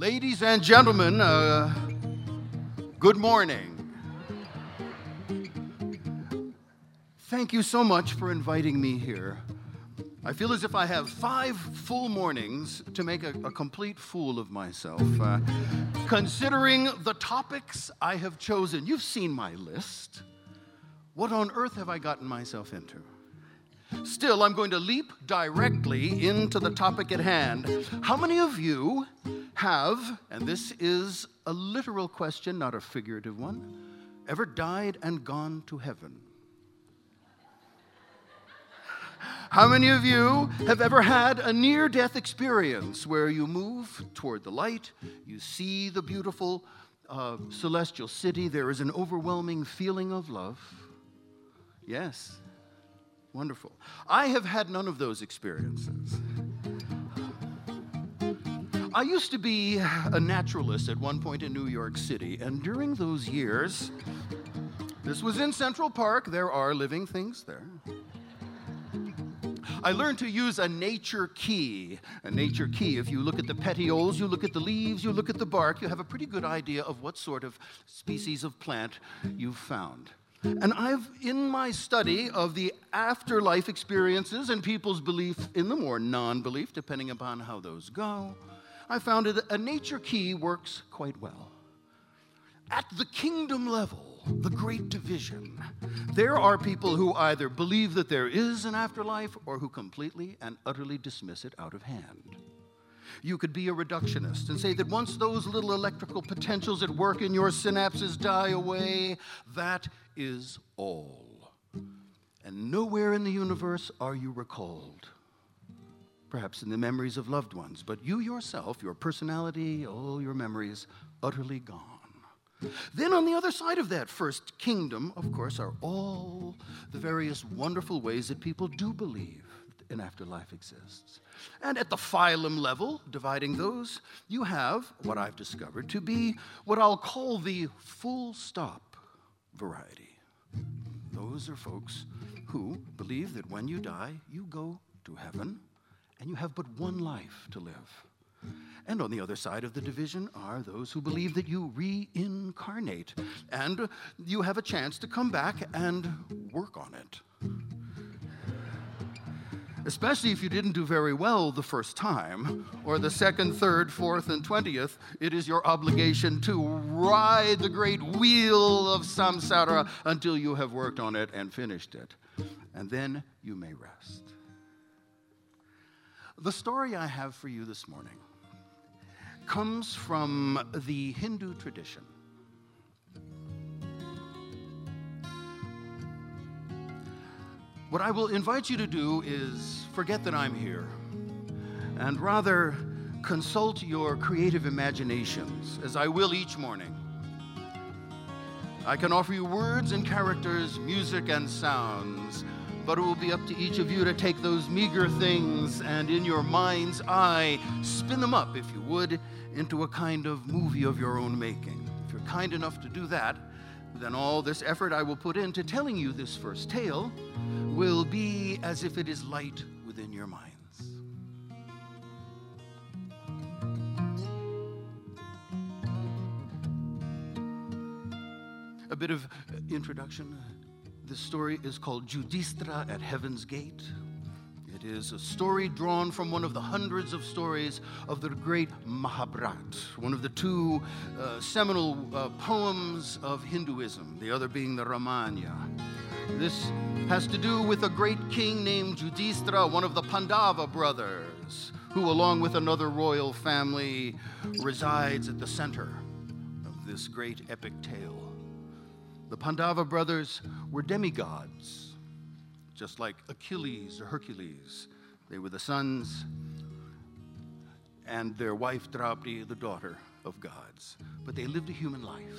Ladies and gentlemen, good morning. Thank you so much for inviting me here. I feel as if I have 5 full mornings to make a complete fool of myself. Considering the topics I have chosen, you've seen my list. What on earth have I gotten myself into? Still, I'm going to leap directly into the topic at hand. How many of you have, and this is a literal question, not a figurative one, ever died and gone to heaven? How many of you have ever had a near-death experience where you move toward the light, you see the beautiful celestial city, there is an overwhelming feeling of love? Yes. Wonderful. I have had none of those experiences. I used to be a naturalist at one point in New York City, and during those years, this was in Central Park, there are living things there. I learned to use a nature key. A nature key, if you look at the petioles, you look at the leaves, you look at the bark, you have a pretty good idea of what sort of species of plant you've found. And I've, in my study of the afterlife experiences and people's belief in them, or non-belief, depending upon how those go, I found that a nature key works quite well. At the kingdom level, the great division, there are people who either believe that there is an afterlife or who completely and utterly dismiss it out of hand. You could be a reductionist and say that once those little electrical potentials at work in your synapses die away, that is all. And nowhere in the universe are you recalled. Perhaps in the memories of loved ones, but you yourself, your personality, all your memories, utterly gone. Then on the other side of that first kingdom, of course, are all the various wonderful ways that people do believe an afterlife exists. And at the phylum level, dividing those, you have what I've discovered to be what I'll call the full stop variety. Those are folks who believe that when you die, you go to heaven, and you have but one life to live. And on the other side of the division are those who believe that you reincarnate, and you have a chance to come back and work on it. Especially if you didn't do very well the first time, or the second, third, fourth, and 20th, it is your obligation to ride the great wheel of samsara until you have worked on it and finished it. And then you may rest. The story I have for you this morning comes from the Hindu tradition. What I will invite you to do is forget that I'm here and rather consult your creative imaginations, as I will each morning. I can offer you words and characters, music and sounds, but it will be up to each of you to take those meager things and in your mind's eye, spin them up, if you would, into a kind of movie of your own making. If you're kind enough to do that, then all this effort I will put into telling you this first tale will be as if it is light within your minds. A bit of introduction. This story is called Yudhishthira at Heaven's Gate. It is a story drawn from one of the hundreds of stories of the great Mahabharata, one of the two seminal poems of Hinduism, the other being the Ramayana. This has to do with a great king named Yudhishthira, one of the Pandava brothers, who, along with another royal family, resides at the center of this great epic tale. The Pandava brothers were demigods, just like Achilles or Hercules. They were the sons, and their wife Draupadi, the daughter of gods. But they lived a human life.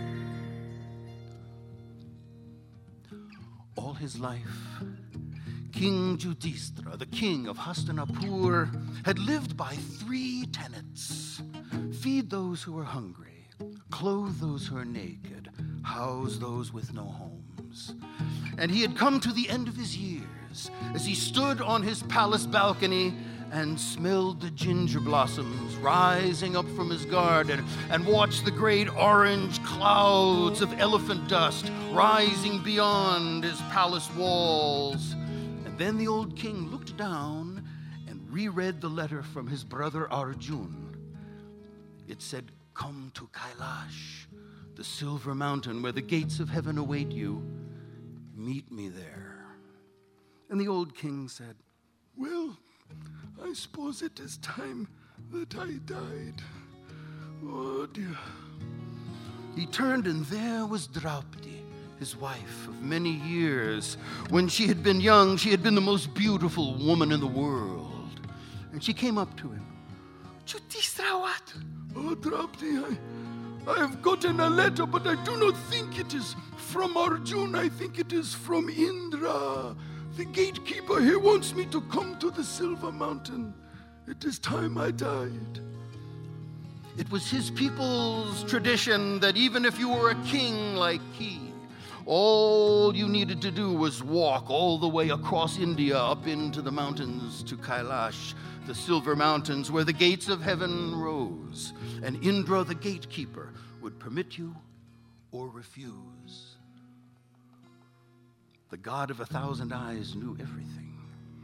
His life, King Judistra, the king of Hastinapur, had lived by 3 tenets: feed those who are hungry, clothe those who are naked, house those with no homes. And he had come to the end of his years as he stood on his palace balcony and smelled the ginger blossoms rising up from his garden and watched the great orange clouds of elephant dust rising beyond his palace walls. And then the old king looked down and reread the letter from his brother Arjun. It said, "Come to Kailash, the silver mountain where the gates of heaven await you. Meet me there." And the old king said, "Well, I suppose it is time that I died. Oh dear." He turned, and there was Draupadi, his wife of many years. When she had been young, she had been the most beautiful woman in the world. And she came up to him. "Judistra, what?" "Oh, Draupadi, I have gotten a letter, but I do not think it is from Arjun. I think it is from Indra. The gatekeeper here wants me to come to the Silver Mountain. It is time I died." It was his people's tradition that even if you were a king like he, all you needed to do was walk all the way across India up into the mountains to Kailash, the Silver Mountains where the gates of heaven rose, and Indra, the gatekeeper, would permit you or refuse. The God of 1,000 eyes knew everything.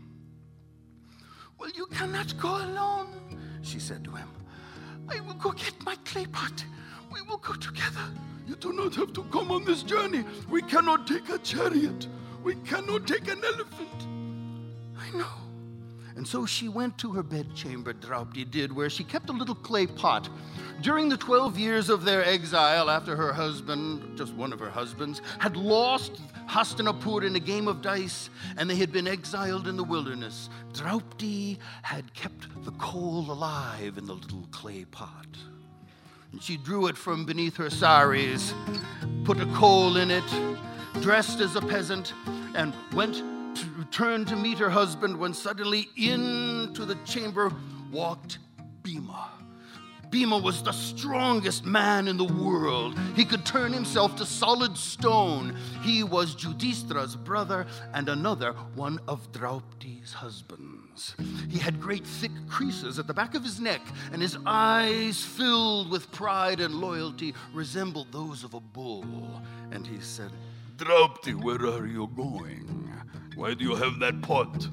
"Well, you cannot go alone," she said to him. "I will go get my clay pot. We will go together." "You do not have to come on this journey. We cannot take a chariot. We cannot take an elephant." "I know." And so she went to her bedchamber, Draupadi did, where she kept a little clay pot. During the 12 years of their exile, after her husband, just one of her husbands, had lost Hastinapur in a game of dice, and they had been exiled in the wilderness, Draupadi had kept the coal alive in the little clay pot. And she drew it from beneath her saris, put a coal in it, dressed as a peasant, and turned to meet her husband when suddenly into the chamber walked Bhima. Bhima was the strongest man in the world. He could turn himself to solid stone. He was Judistra's brother and another one of Draupadi's husbands. He had great thick creases at the back of his neck, and his eyes, filled with pride and loyalty, resembled those of a bull. And he said, "Draupadi, where are you going? Why do you have that pot?"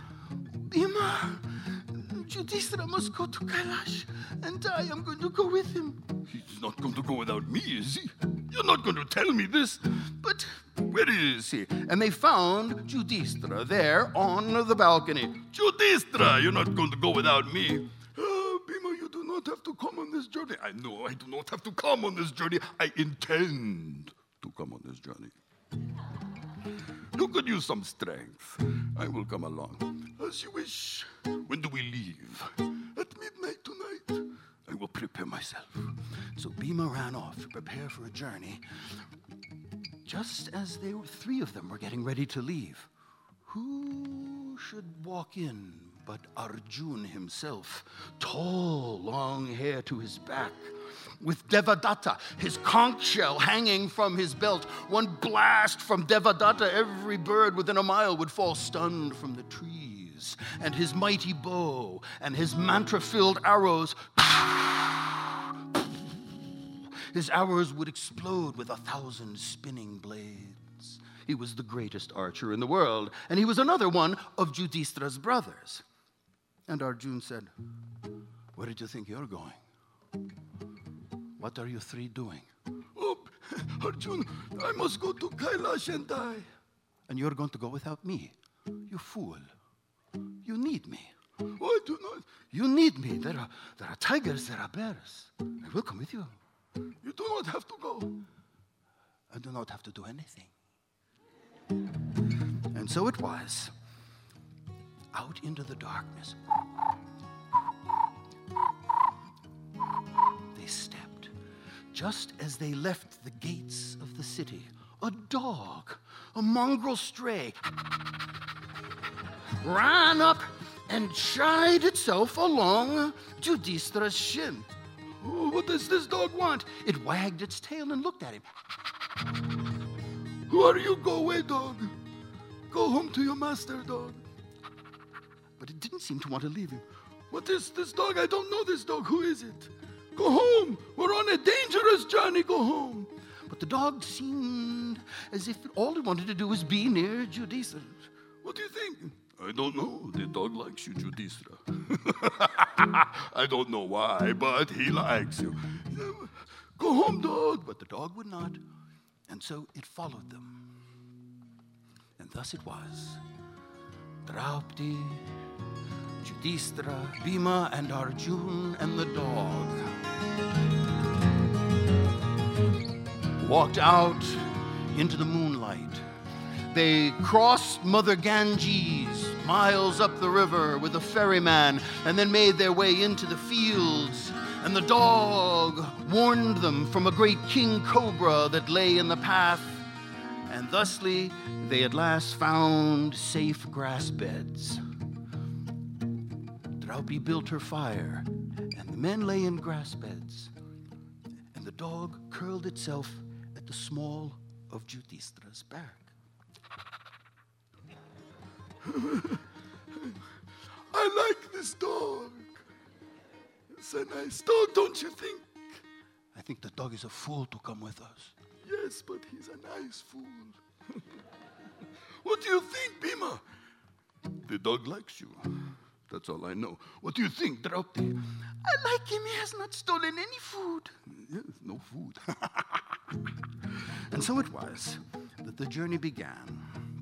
"Bhima, Judistra must go to Kailash, and I am going to go with him." "He's not going to go without me, is he? You're not going to tell me this." "But where is he?" And they found Judistra there on the balcony. "Judistra, you're not going to go without me." "Oh, Bhima, you do not have to come on this journey." "I know I do not have to come on this journey. I intend to come on this journey. You could use some strength. I will come along." "As you wish." "When do we leave?" "At midnight tonight." "I will prepare myself." So Bhima ran off to prepare for a journey. Just as three of them were getting ready to leave, who should walk in but Arjun himself, tall, long hair to his back, with Devadatta, his conch shell hanging from his belt. One blast from Devadatta, every bird within a mile would fall stunned from the trees. And his mighty bow and his mantra-filled arrows, his arrows would explode with 1,000 spinning blades. He was the greatest archer in the world, and he was another one of Judistra's brothers. And Arjun said, "Where did you think you're going? What are you three doing?" "Oh, Arjun, I must go to Kailash and die." "And you're going to go without me? You fool. You need me." "Oh, I do not." "You need me. There are tigers, there are bears. I will come with you." "You do not have to go." "I do not have to do anything." And so it was. Out into the darkness, they stepped. Just as they left the gates of the city, a dog, a mongrel stray, ran up and shied itself along Judisthra's shin. Oh, what does this dog want? It wagged its tail and looked at him. Who are you? Go away, dog. Go home to your master, dog. But it didn't seem to want to leave him. What is this dog? I don't know this dog. Who is it? Go home. We're on a dangerous journey. Go home. But the dog seemed as if all it wanted to do was be near Judisthra. What do you think? I don't know. The dog likes you, Judisthra. I don't know why, but he likes you. Go home, dog. But the dog would not, and so it followed them. And thus it was. Draupadi, Judisthra, Bhima, and Arjun, and the dog walked out into the moonlight. They crossed Mother Ganges, miles up the river with a ferryman, and then made their way into the fields. And the dog warned them from a great king cobra that lay in the path. And thusly, they at last found safe grass beds. Draupadi built her fire, and the men lay in grass beds. And the dog curled itself at the small of Judisthra's back. I like this dog. It's a nice dog, don't you think? I think the dog is a fool to come with us. Yes, but he's a nice fool. What do you think, Bhima? The dog likes you. That's all I know. What do you think, Draupadi? I like him. He has not stolen any food. Yes, no food. And so it was that the journey began.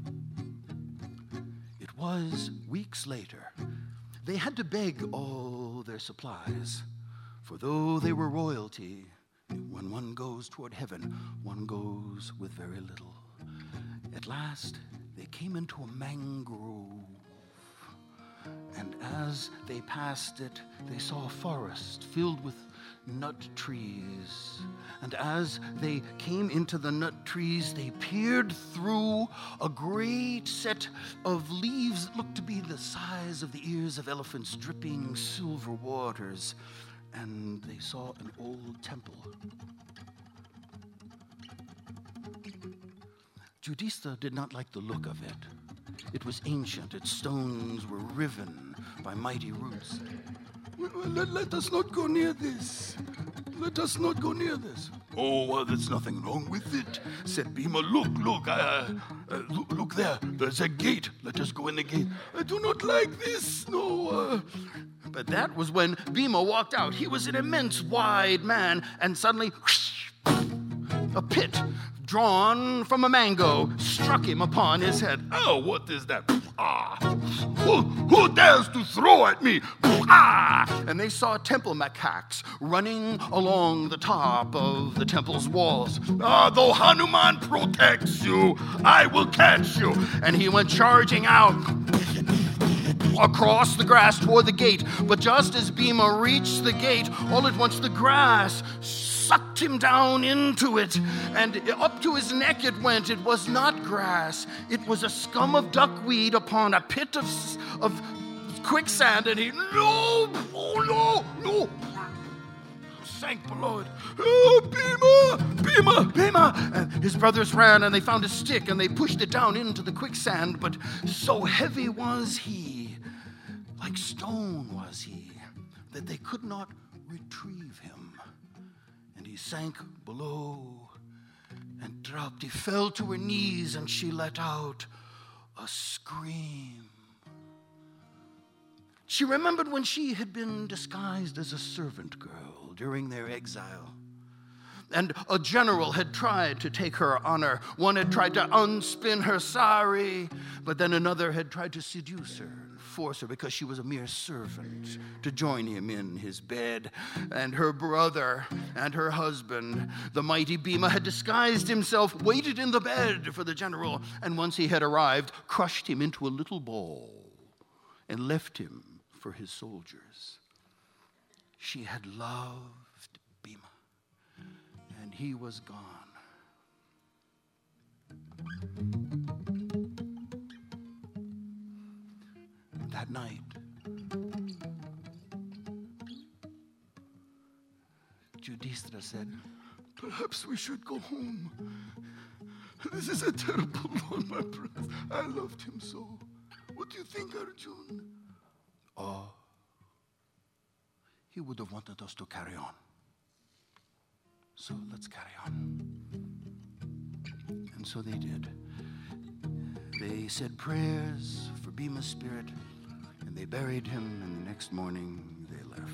It was weeks later. They had to beg all their supplies, for though they were royalty, when one goes toward heaven, one goes with very little. At last, they came into a mangrove, and as they passed it, they saw a forest filled with nut trees. And as they came into the nut trees, they peered through a great set of leaves that looked to be the size of the ears of elephants, dripping silver waters. And they saw an old temple. Judisthra did not like the look of it. It was ancient. Its stones were riven by mighty roots. Let us not go near this. Let us not go near this. Oh, well, there's nothing wrong with it, said Bhima. Look, look there. There's a gate. Let us go in the gate. I do not like this, no. But that was when Bhima walked out. He was an immense, wide man, and suddenly, whoosh, a pit drawn from a mango struck him upon his head. Oh, what is that? Ah! Who dares to throw at me? Ah! And they saw temple macaques running along the top of the temple's walls. Ah, though Hanuman protects you, I will catch you. And he went charging out across the grass toward the gate. But just as Bhima reached the gate, all at once the grass sucked him down into it, and up to his neck it went. It was not grass. It was a scum of duckweed upon a pit of quicksand, and he, no, sank below it. Oh, Bhima! And his brothers ran, and they found a stick, and they pushed it down into the quicksand, but so heavy was he, like stone was he, that they could not retrieve him. He sank below, and Draupadi fell to her knees, and she let out a scream. She remembered when she had been disguised as a servant girl during their exile. And a general had tried to take her honor. One had tried to unspin her sari, but then another had tried to seduce her, force her, because she was a mere servant, to join him in his bed. And her brother and her husband, the mighty Bhima, had disguised himself, waited in the bed for the general, and once he had arrived, crushed him into a little ball and left him for his soldiers. She had loved Bhima, and he was gone. that night. Yudhishthira said, "Perhaps we should go home. This is a terrible loss, my friends. I loved him so. What do you think, Arjun?" Oh, he would have wanted us to carry on. So let's carry on. And so they did. They said prayers for Bhima's spirit, and they buried him, and the next morning they left.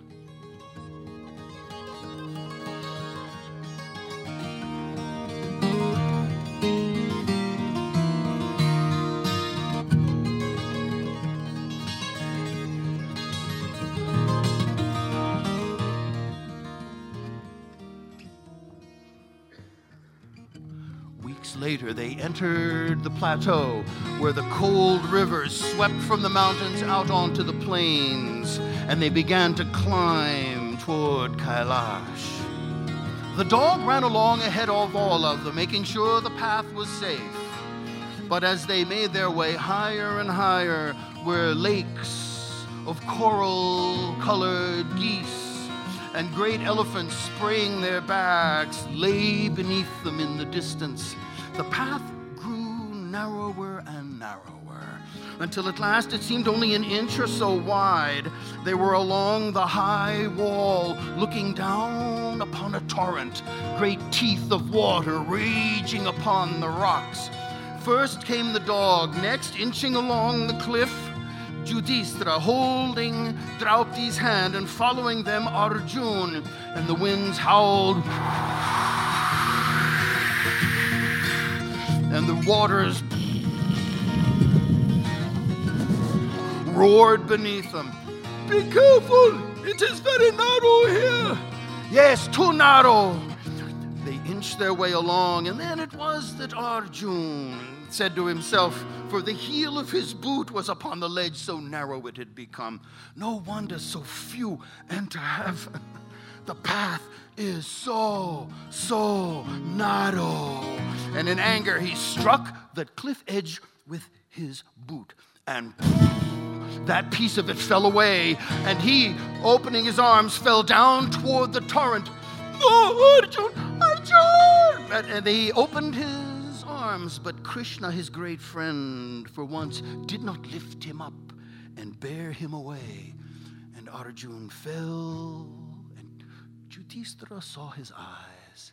Later, they entered the plateau where the cold rivers swept from the mountains out onto the plains, and they began to climb toward Kailash. The dog ran along ahead of all of them, making sure the path was safe. But as they made their way higher and higher, were lakes of coral-colored geese, and great elephants spraying their backs lay beneath them in the distance. The path grew narrower and narrower, until at last it seemed only an inch or so wide. They were along the high wall, looking down upon a torrent, great teeth of water raging upon the rocks. First came the dog, next inching along the cliff, Yudhishthira holding Draupadi's hand, and following them Arjun, and the winds howled, and the waters roared beneath them. "Be careful! It is very narrow here." "Yes, too narrow." They inched their way along, and then it was that Arjun said to himself, for the heel of his boot was upon the ledge, so narrow it had become, "No wonder so few enter heaven. The path is so narrow." And in anger, he struck the cliff edge with his boot, and that piece of it fell away, and he, opening his arms, fell down toward the torrent. "Oh, Arjun, Arjun!" And he opened his arms, but Krishna, his great friend, for once did not lift him up and bear him away. And Arjun fell, and Yudhishthira saw his eyes,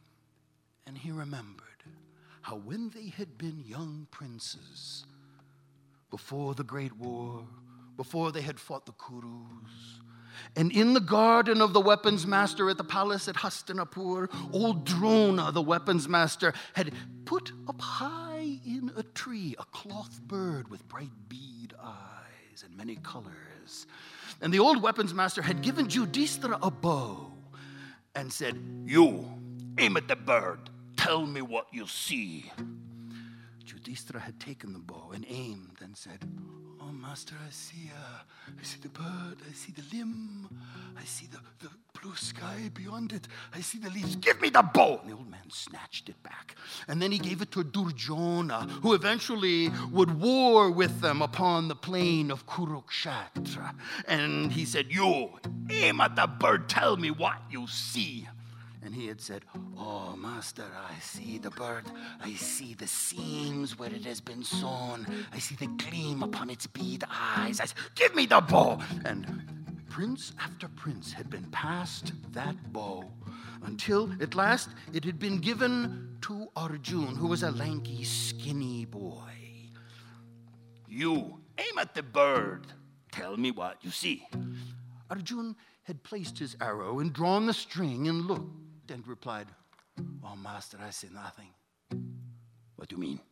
and he remembered how when they had been young princes, before the great war, before they had fought the Kurus, and in the garden of the weapons master at the palace at Hastinapur, old Drona, the weapons master, had put up high in a tree a cloth bird with bright bead eyes and many colors. And the old weapons master had given Yudhishthira a bow and said, "You, aim at the bird. Tell me what you see." Yudhishthira had taken the bow and aimed and said, "Oh, master, I see the bird, I see the limb, I see the blue sky beyond it, I see the leaves. Give me the bow!" And the old man snatched it back. And then he gave it to Durjona, who eventually would war with them upon the plain of Kurukshetra. And he said, "You, aim at the bird, tell me what you see." And he had said, "Oh, master, I see the bird. I see the seams where it has been sewn. I see the gleam upon its bead eyes. Give me the bow." And prince after prince had been passed that bow, until at last it had been given to Arjun, who was a lanky, skinny boy. "You, aim at the bird. Tell me what you see." Arjun had placed his arrow and drawn the string and looked and replied, "Oh, master, I see nothing." "What do you mean?"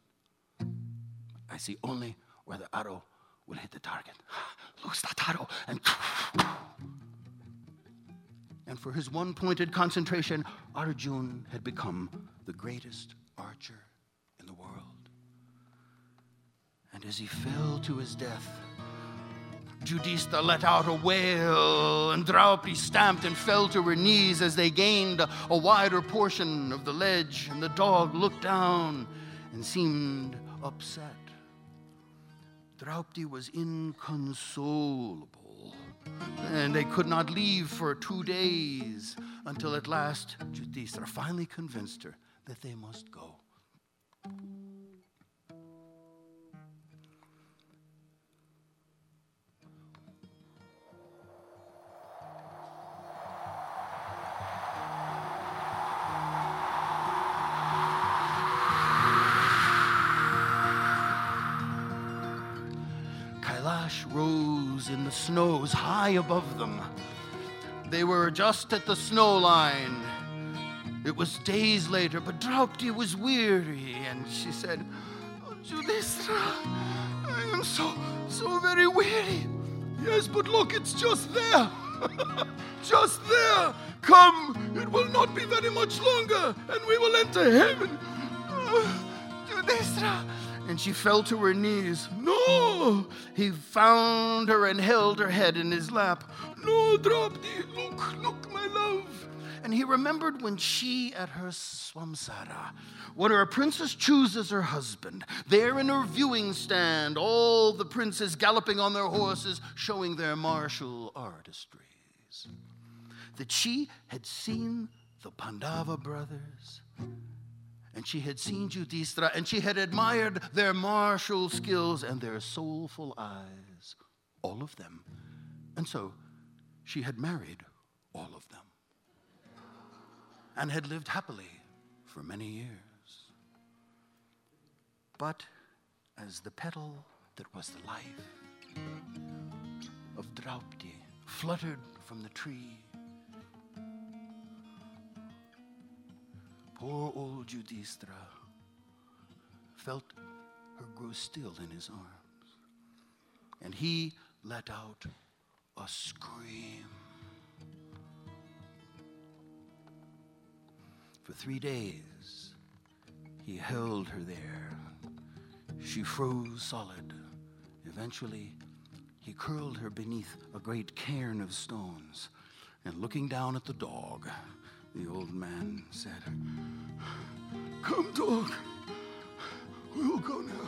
"I see only where the arrow will hit the target." "Loose that arrow." And for his one-pointed concentration, Arjun had become the greatest archer in the world. And as he fell to his death, Yudhishthira let out a wail, and Draupadi stamped and fell to her knees as they gained a wider portion of the ledge, and the dog looked down and seemed upset. Draupadi was inconsolable, and they could not leave for 2 days until at last Yudhishthira finally convinced her that they must go. Kailash rose in the snows high above them. They were just at the snow line. It was days later, but Draupadi was weary, and she said, "Oh, Yudhishthira, I am so very weary." "Yes, but look, it's just there." "Just there. Come, it will not be very much longer, and we will enter heaven." "Yudhishthira." And she fell to her knees. "No!" He found her and held her head in his lap. "No, Draupadi, look, my love." And he remembered when she at her Swamsara, when a princess chooses her husband, there in her viewing stand, all the princes galloping on their horses, showing their martial artistries. That she had seen the Pandava brothers, and she had seen Yudhishthira, and she had admired their martial skills and their soulful eyes, all of them. And so she had married all of them and had lived happily for many years. But as the petal that was the life of Draupadi fluttered from the tree, poor old Yudhishthira felt her grow still in his arms, and he let out a scream. For 3 days, he held her there. She froze solid. Eventually, he curled her beneath a great cairn of stones, and looking down at the dog, the old man said, "Come, dog, we'll go now."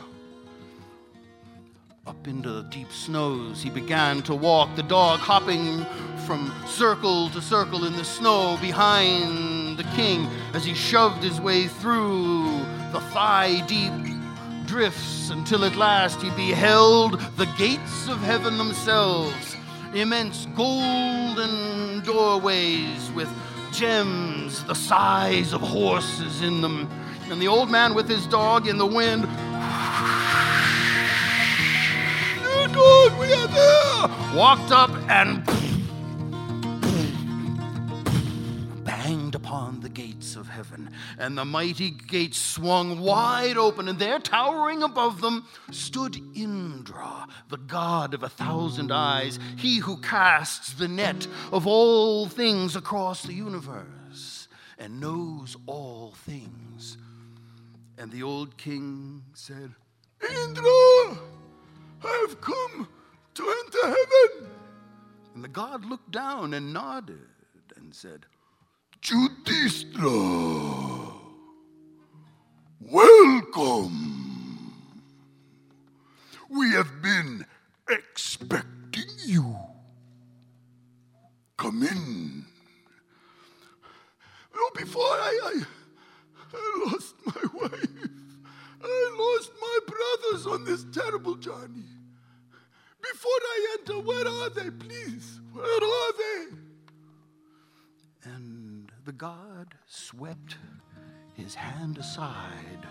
Up into the deep snows he began to walk, the dog hopping from circle to circle in the snow behind the king as he shoved his way through the thigh-deep drifts until at last he beheld the gates of heaven themselves, immense golden doorways with gems the size of horses in them. And the old man with his dog in the wind, "Dear dog, we are there!" walked up and banged upon the gates of heaven. And the mighty gates swung wide open, and there, towering above them, stood Indra, the god of 1,000 eyes, he who casts the net of all things across the universe and knows all things. And the old king said, "Indra, I've come to enter heaven." And the god looked down and nodded and said, "Yudhishthira, welcome. We have been expecting you. Come in." Oh, before I lost my wife. I lost my brothers on this terrible journey. Before I enter, where are they, please? Where are they? And the god swept his hand aside.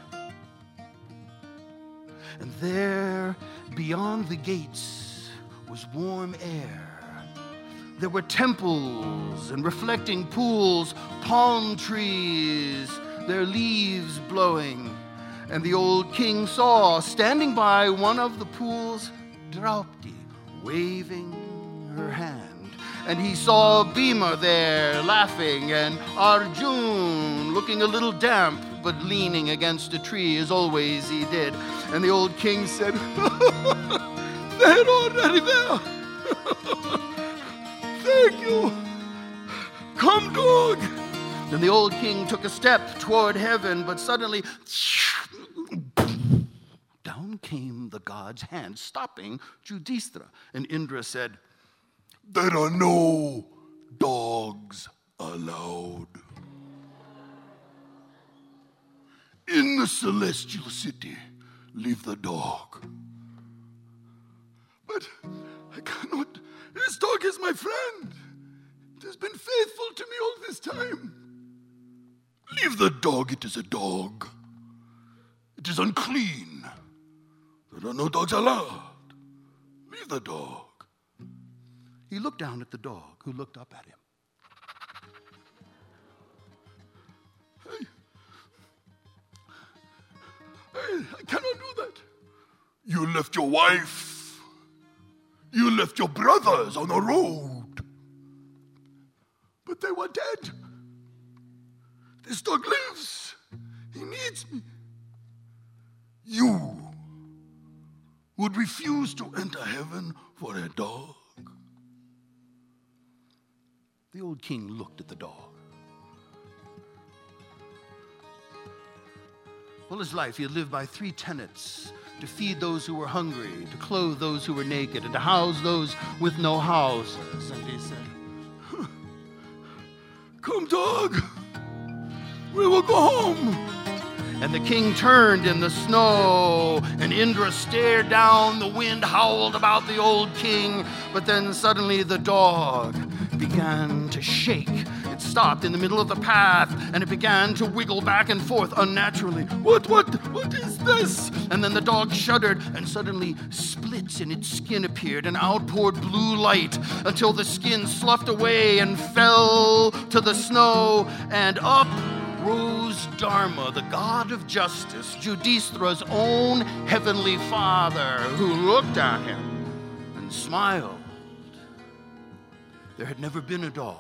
And there, beyond the gates, was warm air. There were temples and reflecting pools, palm trees, their leaves blowing. And the old king saw, standing by one of the pools, Draupadi waving her hand. And he saw Bhima there laughing, and Arjun looking a little damp, but leaning against a tree as always he did. And the old king said, "They're already there." "Thank you. Come, dog." Then the old king took a step toward heaven, but suddenly, down then came the god's hand, stopping Yudhishthira. And Indra said, "There are no dogs allowed in the celestial city. Leave the dog." "But I cannot. This dog is my friend. It has been faithful to me all this time." "Leave the dog. It is a dog. It is unclean. There are no dogs allowed. Leave the dog." He looked down at the dog, who looked up at him. I cannot do that. You left your wife. You left your brothers on the road. But they were dead. This dog lives. He needs me. You would refuse to enter heaven for a dog? The old king looked at the dog. All his life, he had lived by 3 tenets: to feed those who were hungry, to clothe those who were naked, and to house those with no houses. And he said, "Come, dog, we will go home." And the king turned in the snow, and Indra stared down. The wind howled about the old king, but then suddenly the dog began to shake. It stopped in the middle of the path, and it began to wiggle back and forth unnaturally. What is this?" And then the dog shuddered, and suddenly splits in its skin appeared, and out poured blue light until the skin sloughed away and fell to the snow, and up rose Dharma, the god of justice, Yudhishthira's own heavenly father, who looked at him and smiled. There had never been a dog.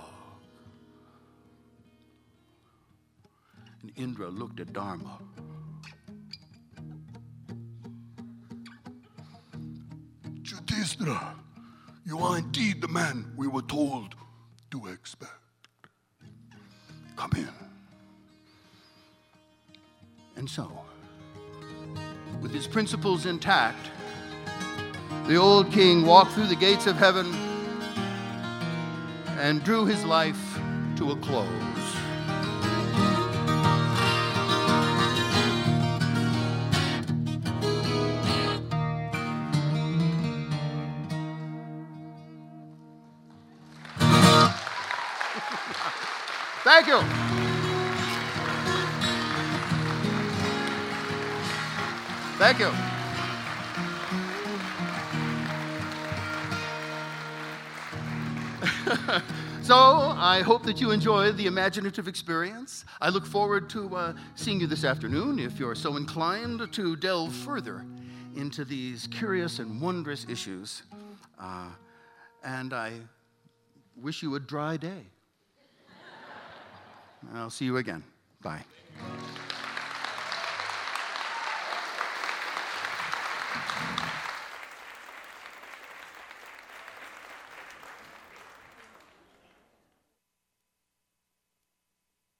And Indra looked at Dharma. "Yudhishthira, you are indeed the man we were told to expect. Come in." And so, with his principles intact, the old king walked through the gates of heaven and drew his life to a close. Thank you. Thank you. So I hope that you enjoy the imaginative experience. I look forward to seeing you this afternoon, if you're so inclined to delve further into these curious and wondrous issues. And I wish you a dry day. I'll see you again. Bye.